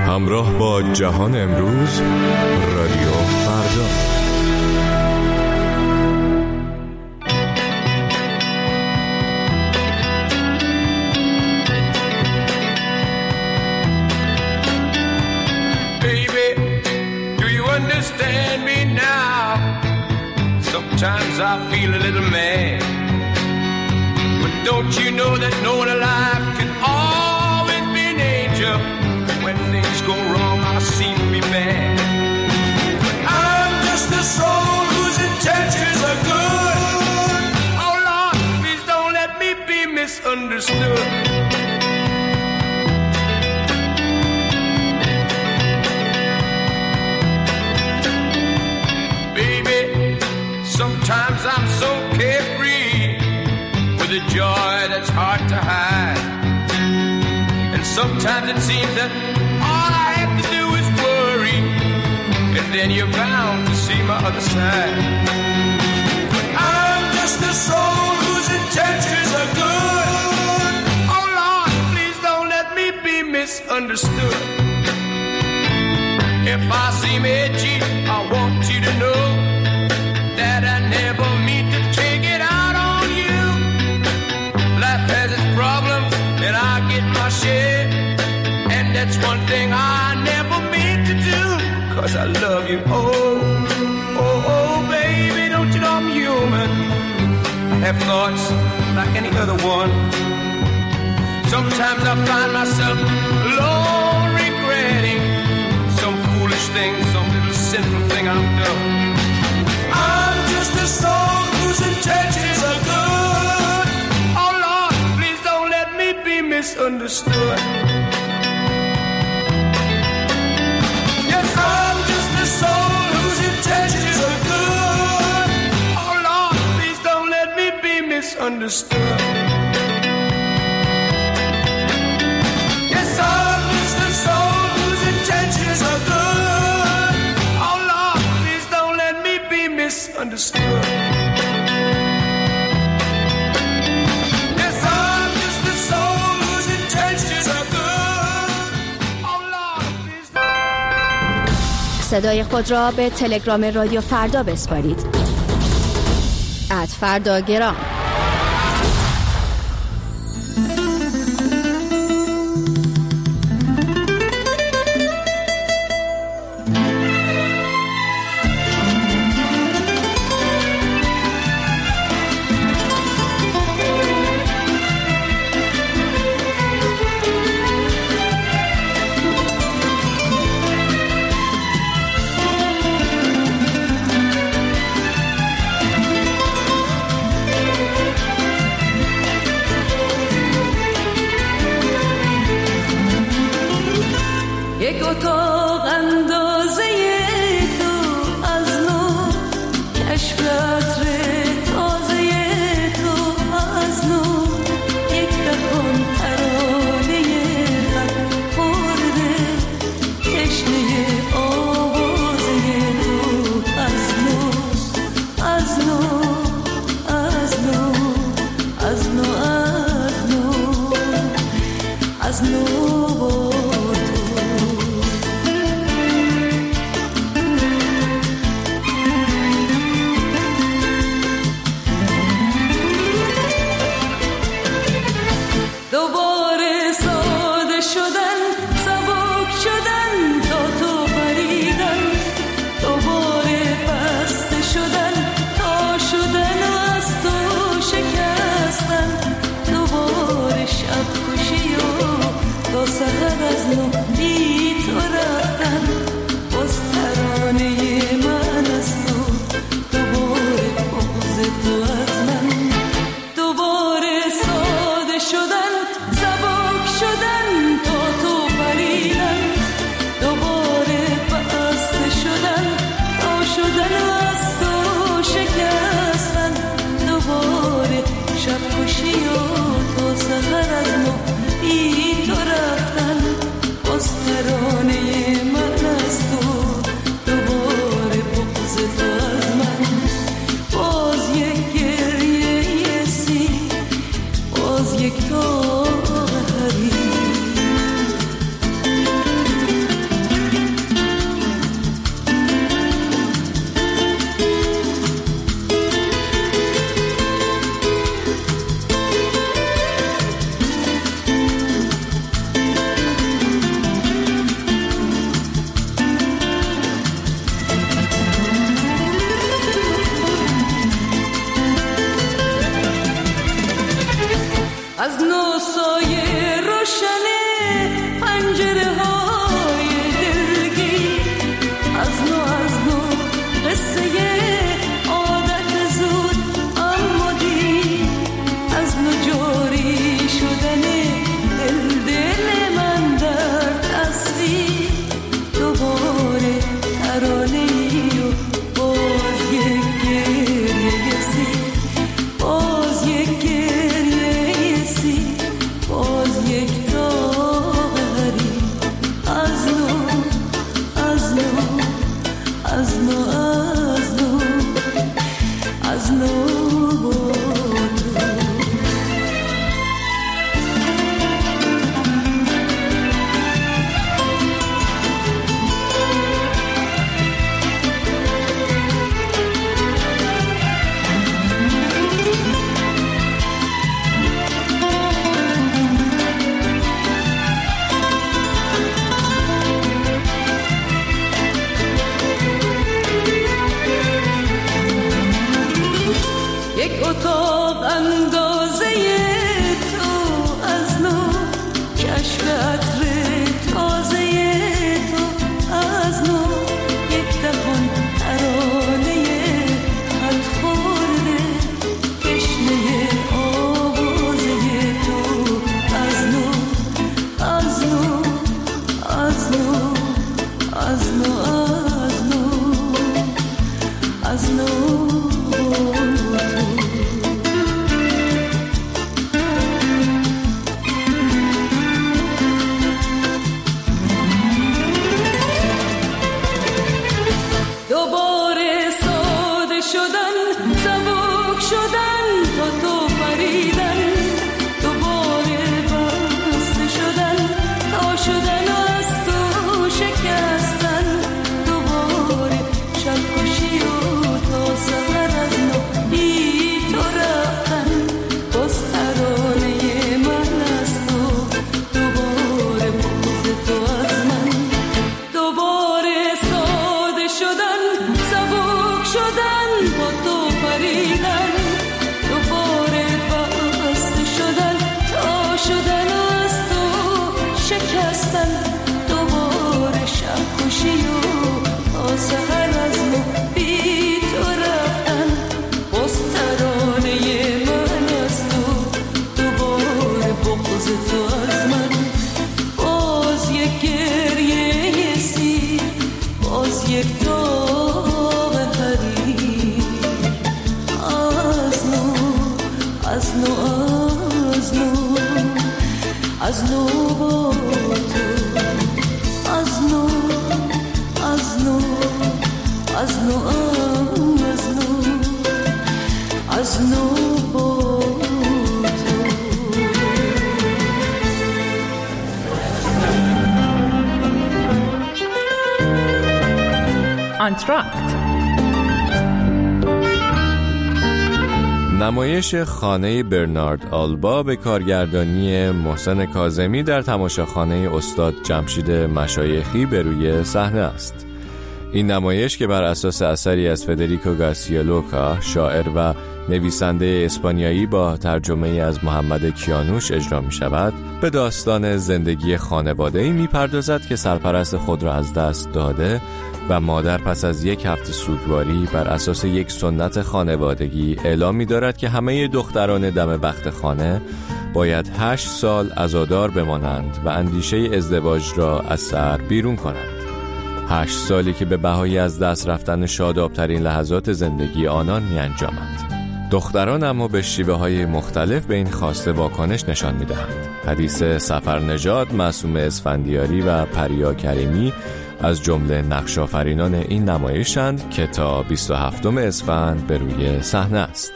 همراه با جهان امروز، رادیو فردا. Understand me now. Sometimes I feel a little mad, but don't you know that no one alive can always be an angel? When things go wrong, I seem to be bad, but I'm just a soul whose intentions are good. Oh Lord, please don't let me be misunderstood. Sometimes I'm so carefree, with a joy that's hard to hide. And sometimes it seems that all I have to do is worry, and then you're bound to see my other side. But I'm just a soul whose intentions are good. Oh Lord, please don't let me be misunderstood. If I seem edgy, I want you to know that I never mean to take it out on you. Life has its problems and I get my share, and that's one thing I never mean to do, 'cause I love you. Oh, oh, oh, baby, don't you know I'm human? I have thoughts like any other one. Sometimes I find myself alone regretting some foolish thing, some little sinful thing I've done. I'm just a soul whose intentions are good. Oh Lord, please don't let me be misunderstood. Yes, I'm just a soul whose intentions are good. Oh Lord, please don't let me be misunderstood. Yes, I'm just a soul whose intentions are good. Oh Lord, please don't let me be misunderstood. Yes, I'm just a soul whose intentions are good. Oh Lord, please don't... صدای خود را به تلگرام رادیو فردا بسپارید. @فرداگرام. ترانه پنجره‌های دلگیر، از نو قصه عادت زود اما دیر، از نو جاری شدن دل من در تصویر، دوباره ترانه‌ای و باز یک گریه سیر، باز یک گریه سیر، باز یک داغ غریب، از نو از نو از نو از نو با تو. یک اتاق اندازه تو، از نو کشف عطر تازه تو، از نو یک دهان ترانه خط خورده تشنه آوازه تو، از نو از نو از نو از نو از نو از نو از نو با تو، از نو از نو از نو از نو از نو با تو. آنتراکت نمایش خانه برنارد آلبا به کارگردانی محسن کاظمی در تماشاخانه استاد جمشید مشایخی به روی صحنه است. این نمایش که بر اساس اثری از فدریکو گارسیا لورکا، شاعر و نویسنده اسپانیایی با ترجمه از محمد کیانوش اجرا می شود، به داستان زندگی خانواده‌ای می پردازد که سرپرست خود را از دست داده و مادر پس از یک هفته سوگواری بر اساس یک سنت خانوادگی اعلام می دارد که همه دختران دم بخت خانه باید 8 سال عزادار بمانند و اندیشه ازدواج را از سر بیرون کنند. 8 سالی که به بهای از دست رفتن شادابترین لحظات زندگی آنان می انجامند. دختران اما به شیوه های مختلف به این خواسته واکنش نشان می دهند. حدیث سفرنژاد، معصومه اسفندیاری و پریا کریمی از جمله نقش‌آفرینان این نمایشند که تا 27 اسفند به روی صحنه است.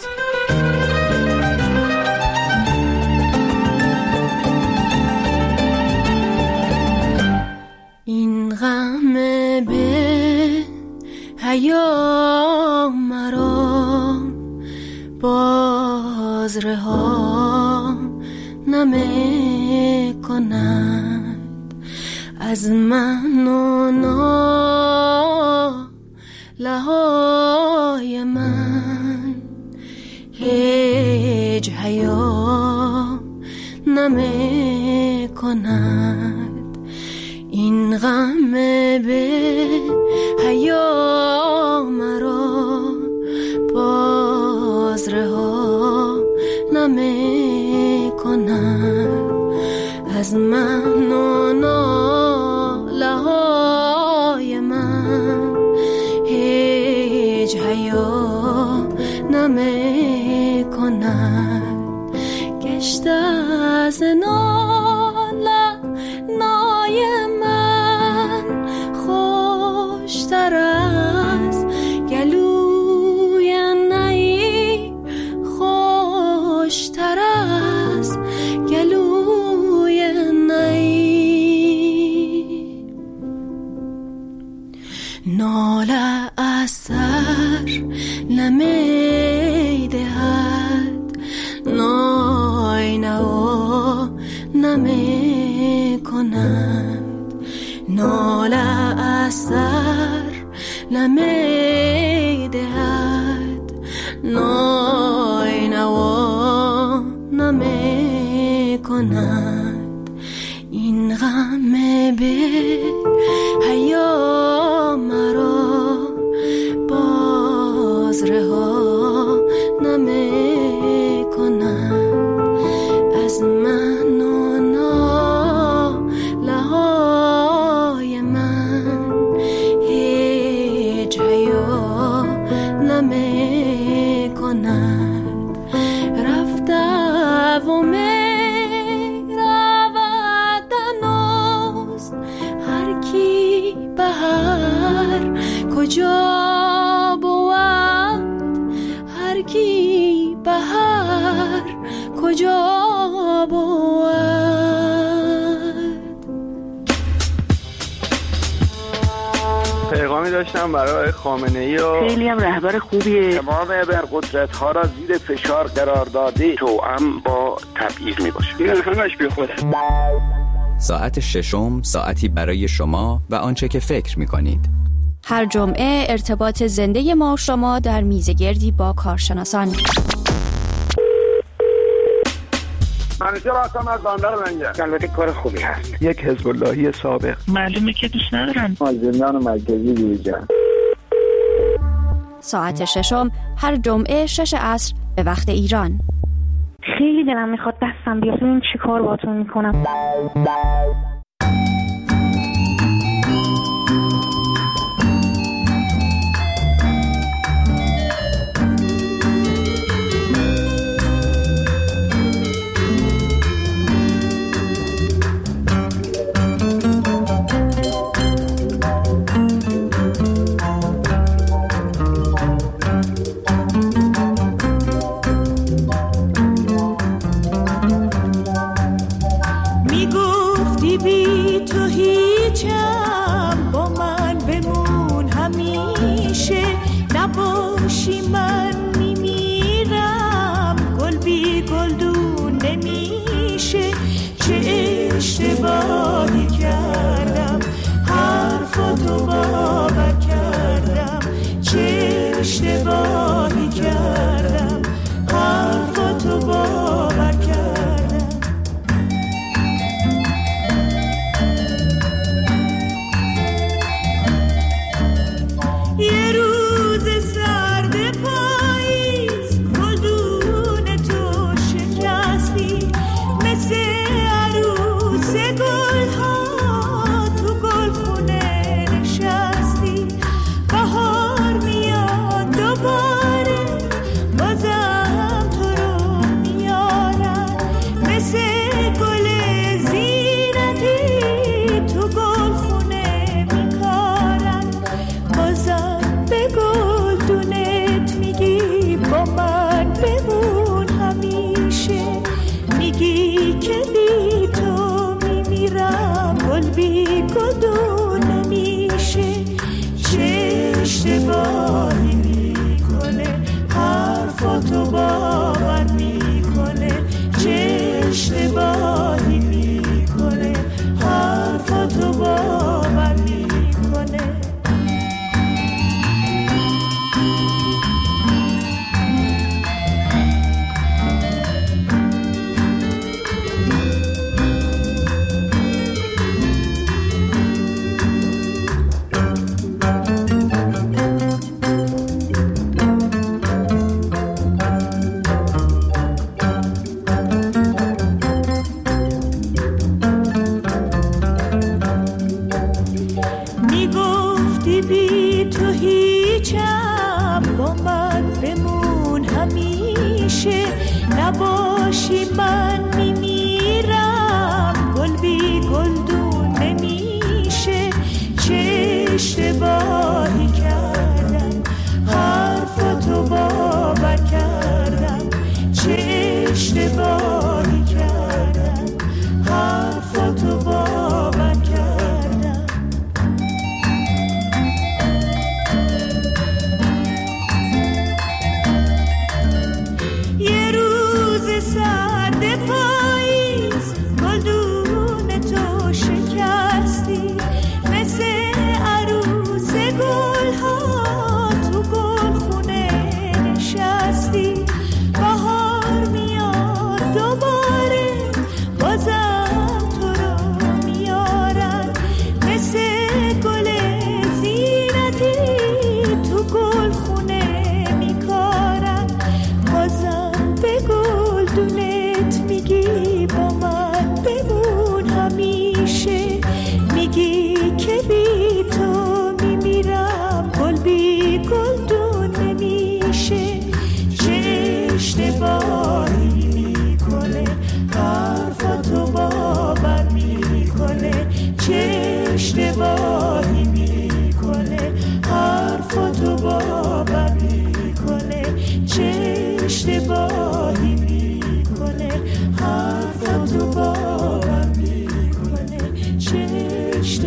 این غم به حیا مرا باز رها نمی کند از من و نالهای من، هیچ حیا نمی کند این غم به حیا مرا باز رها نمی کند از من و ناله های من هیچ حیا نمی کند گشته از ناله نای من خوشتر از گلوی نی خوشتر از گلوی نی ناله اثر نمی دهد نای نوا نمی کند ناله اثر نمی دهد نای نوا نمی کند این غم به حیا مرا باز رها نمی کند از من و ناله های من هیچ حیا نمی کند رفته و می رود هنوز هر کی به هر کجا بود هر کی به هر کجا بود. پیغامی داشتم برای خامنه‌ای و خیلی هم رهبر خوبیه. تمام ابرقدرت‌ها را زیر فشار قرار داده توأم با تبعیض میباشه. این همش بیخوده. ساعت ششم ساعتی برای شما و آنچه که فکر می‌کنید. هر جمعه ارتباط زنده ما شما در میزگردی با کارشناسان. منیژه راستم از بندر منگه. البته کار خوبی هست. یک حزب اللهی سابق. معلومه که دوست ندارن. زندان مرکزی بیرجن. ساعت ششم هر جمعه 6 عصر به وقت ایران. خیلی دلم میخواد دستم بیاد این چی کار باتون میکنم. اشتباهی کردم حرفاتو باور کردم چه اشتباهی کردم حرفاتو باور کردم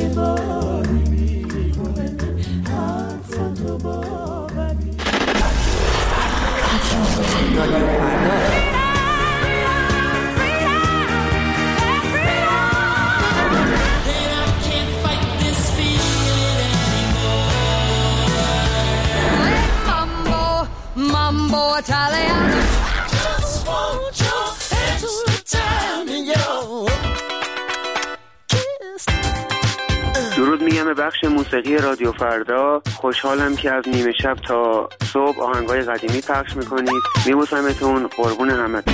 اشتباهی میکنی، حرفاتو باور Mambo Italiano. Just want your hands to tell me your kiss. درود میگم به بخش موسیقی رادیو فردا. خوشحالم که از نیمه شب تا صبح آهنگای قدیمی پخش میکنید. میبوسمتون، قربون همتون.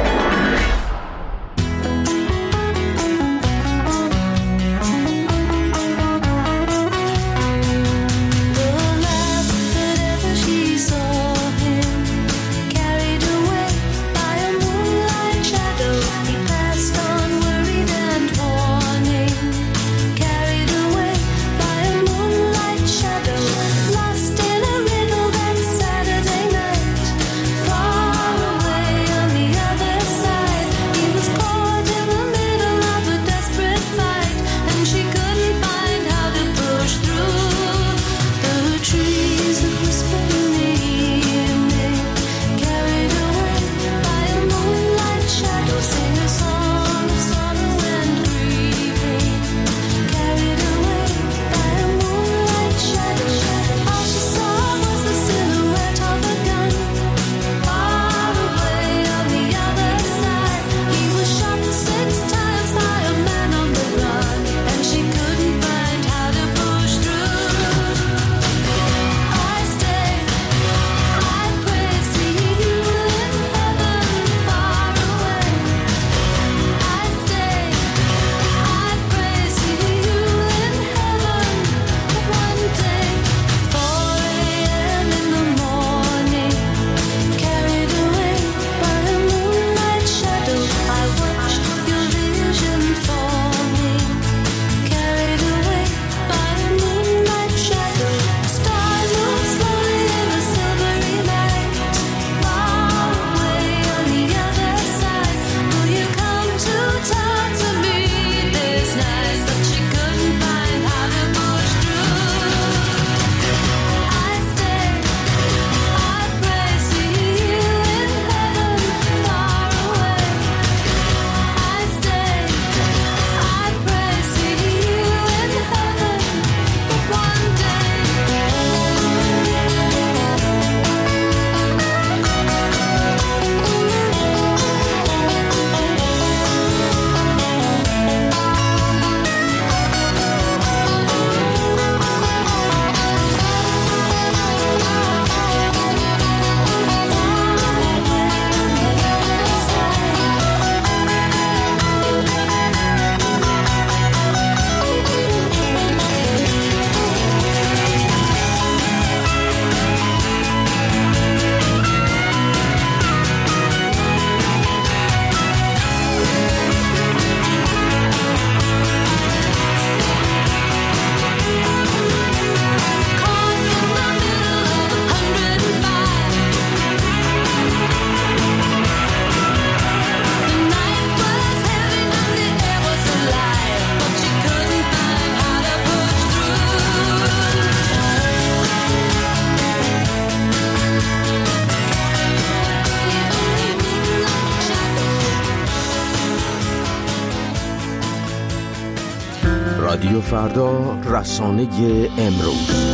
رادیو فردا، رسانه امروز.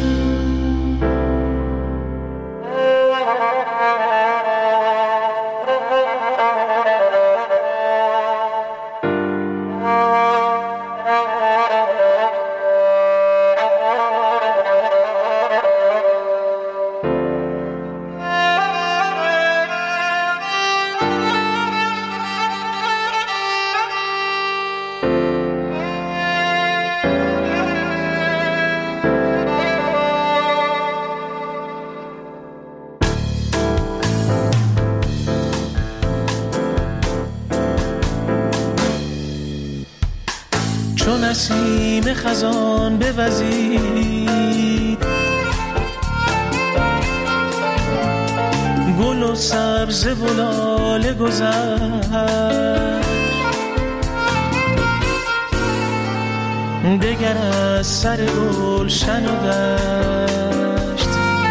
چون نسیم خزان بوزید، گل و سبزه و لاله گذشت، دگر از سر گلشن و دشت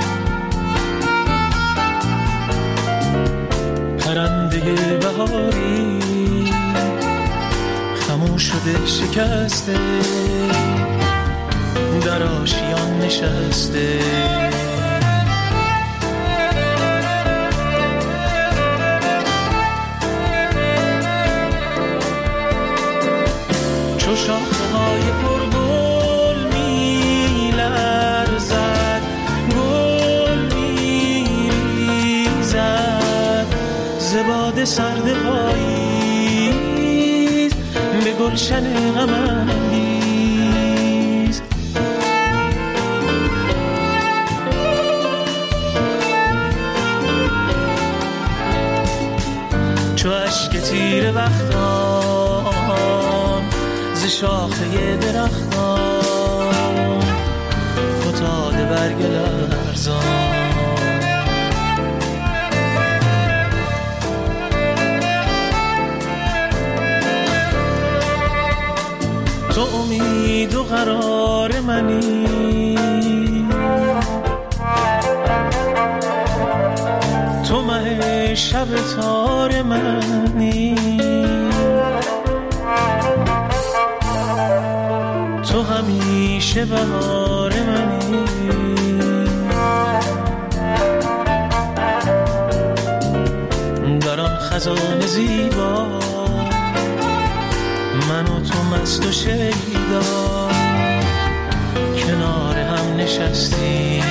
پرنده بهاری خاموش شده شکسته در آشیان نشسته چو شاخه‌های پرگل می‌لرزد گل می‌ریزد ز باد سرد پاییز به گلشن غم‌انگیز چو اشک تیره بختان ز شاخه درختان فتاده برگ لرزان تو امید و قرار منی تو مه شب تار منی تو همیشه بهار منی در آن خزان زیبا من و تو مست و شیدا کنار هم نشستیم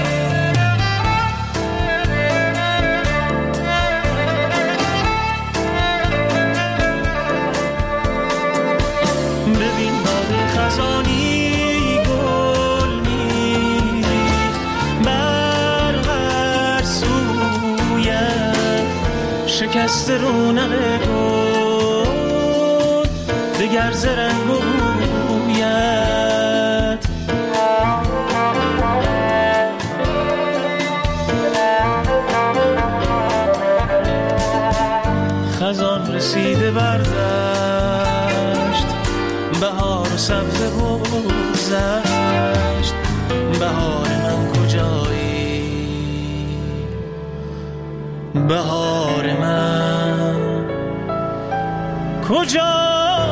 ببین باد خزانی گل می‌ریخت بر هر سویت شکست رونق گل دگر ز رنگ و بویت خزان رسیده بردشت بهار و سبزه بگذشت بهار من کجایی بهار من کجایی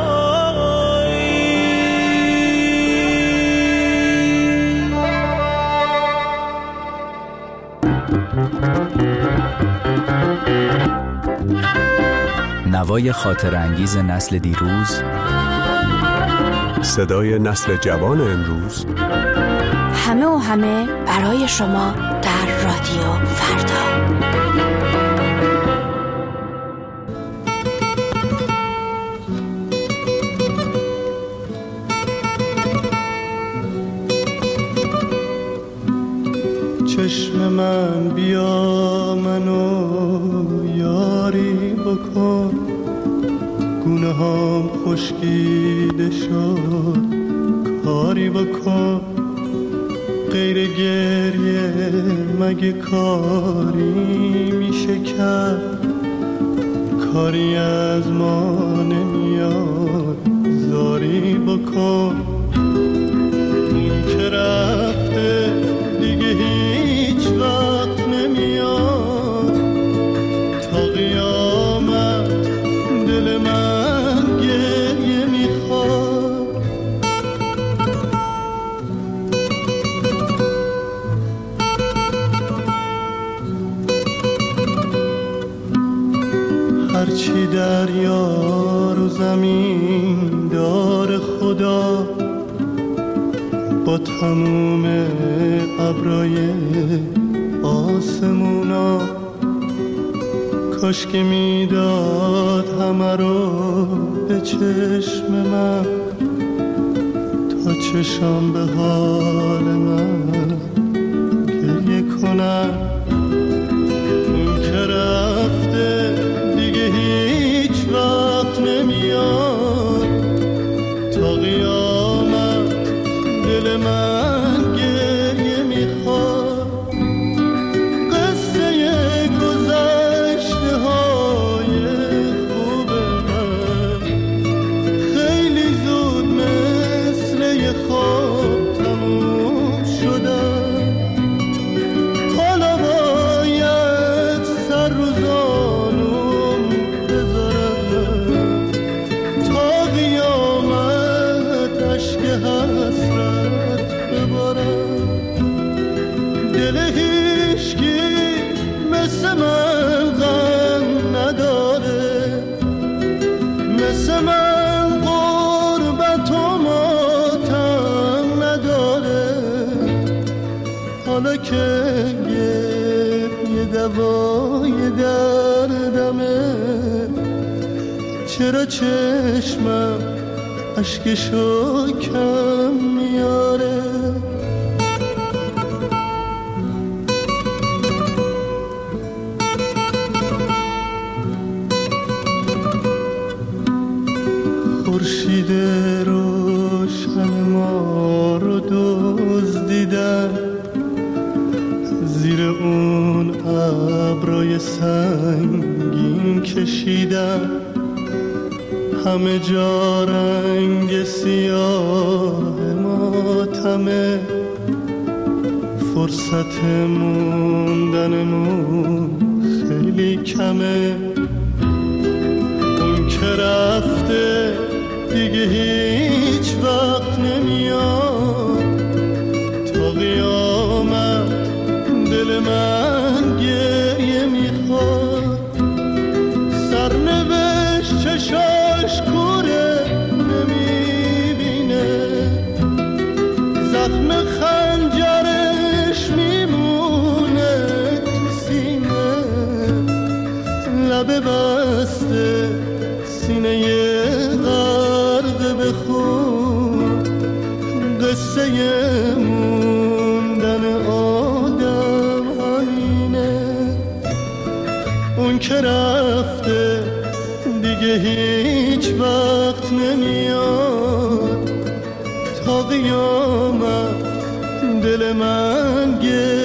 نوای خاطر انگیز نسل دیروز، صدای نسل جوان امروز، همه و همه برای شما در رادیو فردا. چشم من بیا منو یاری بکن گونه هم خشکیده شد کاری بکن غیر گریه مگه کاری میشه کرد کاری از ما نمیاد زاری بکن اون که رفته دیگه هیچ وقت نمیاد تا قیامت دل من گریه میخواد هرچی دریا رو زمین دار خدا با تموم ابرای آسمونا کاش که میداد همه رو به چشم من تا چشم به حال من گریه کنم اون که رفته دیگه هیچ وقت نمیاد تا قیامت دل من گریه میخواد قصه گذشته های خوب من خیلی زود مثل خواب تموم شدن، حالا باید سر رو زانوم بذارم تا قیامت اشک حسرت ببارم. دل هیچکی مثل من غم نداره، مثل من غربت و ماتم نداره. حالا که یه دوای دردمه، چرا چشمم اشکشو کم میاره؟ خورشید روشن ما رو دزدیدن، زیر اون ابرای سنگین کشیدن. همه جا رنگ سیاه ماتمه، فرصت موندنمون خیلی کمه. اون که رفته دیگه هیچ وقت نمیاد، تا قیامت دل من گریه میخواد. سرنوشت چشاش کوره نمیبینه، زخم خنجرش میمونه تو سینه. لبه بسته سینه غرق به خون، قصه موندن آدم همینه. اون که رفته دیگه هیچ وقت نمیاد، تا قیامت دل من